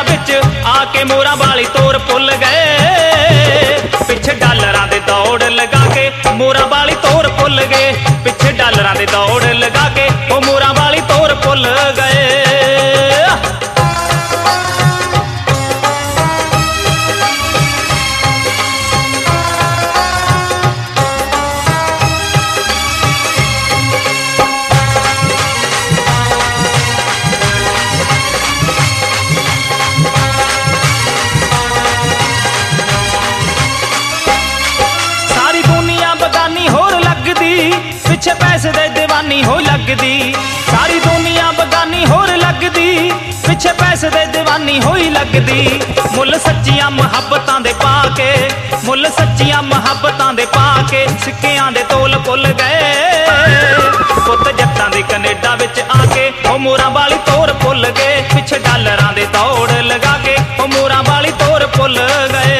विच आके मोरां वाली तोर भुल गए। पिछे डालरां दे दौड़ लगा के मोरां वाली तोर भुल गए। पिछे डालरां दे दौड़ लगा के ओ मोरां वाली तोर भुल गए। पिछे पैसे दे दीवानी हो लगदी, सारी दुनिया बगानी होर लगदी। पिछे पैसे दे दीवानी होई लगदी। मुल सच्चियां मुहब्बतां दे पाके, मुल सच्चियां मुहब्बतां दे पाके सिक्कियां दे तोल भुल गए। पुत जट्टां दे कनेडा विच आके ओ मोरां वाली तोर भुल गए। पिछे डालरां दे दौड़ लगा के ओ मोरां वाली तोर भुल गए।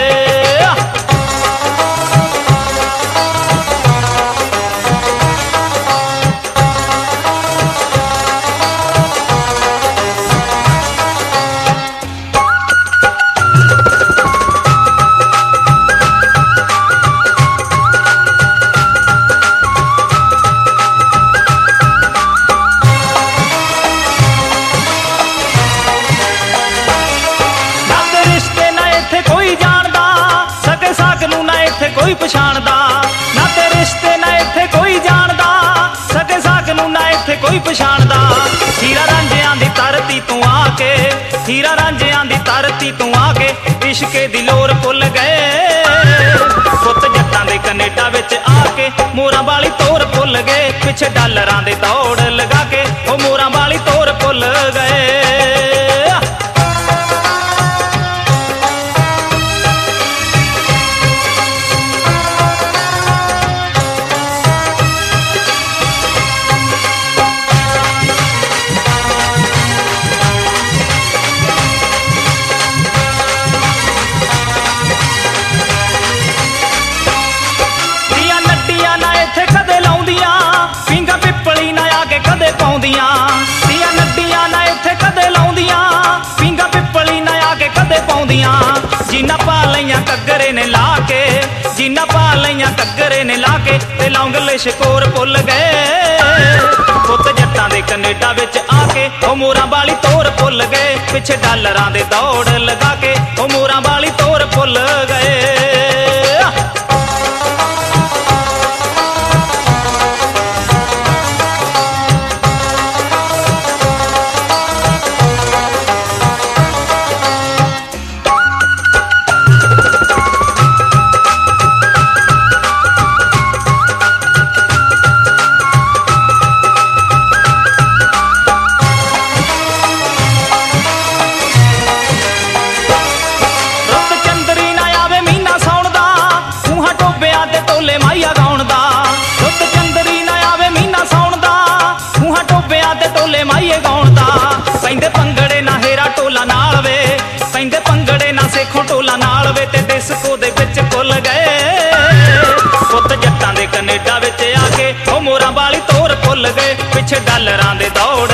कोई पछाणदा ना ते रिश्ते ना इत्थे कोई जानदा, सगे साग नूं ना इत्थे कोई पछाणदा। हीरा रांझियां दी धरती तू आके, हीरा रांझियां दी धरती तू आके इश्के दी लोर भुल गए। पुत जट्टां दे कनेडा विच आके मोरां वाली तोर भुल गए। पिछे डालरां दे दौड़ लगा के ओ मोरां वाली तोर भुल गए। दियां नड्डियां ना इत्थे कदे लाउंदियां, पींगा पिपली ना आके कदे पाउंदियां। जीना पा लईयां कग्गरे ने ला के, जीना पा लईयां कग्गरे ने ला के ते लौंगले शकोर भुल गए। पुत जट्टां दे कनेडा विच आके ओ मोरां वाली तोर भुल गए। पिछे डालरां दे दौड़ लगा के ओ मोरां वाली तोर भुल गए। माईए गाउण दा पैंदे पंगड़े ना हेरा टोला नाल वे, पैंदे पंगड़े ना सेखों टोला नाल वे ते डिस्को दे विच भुल गए। पुत जट्टां दे कनेडा विच आके ओ मोरां वाली तोर भुल गए। पिछे डालरां दे दौड़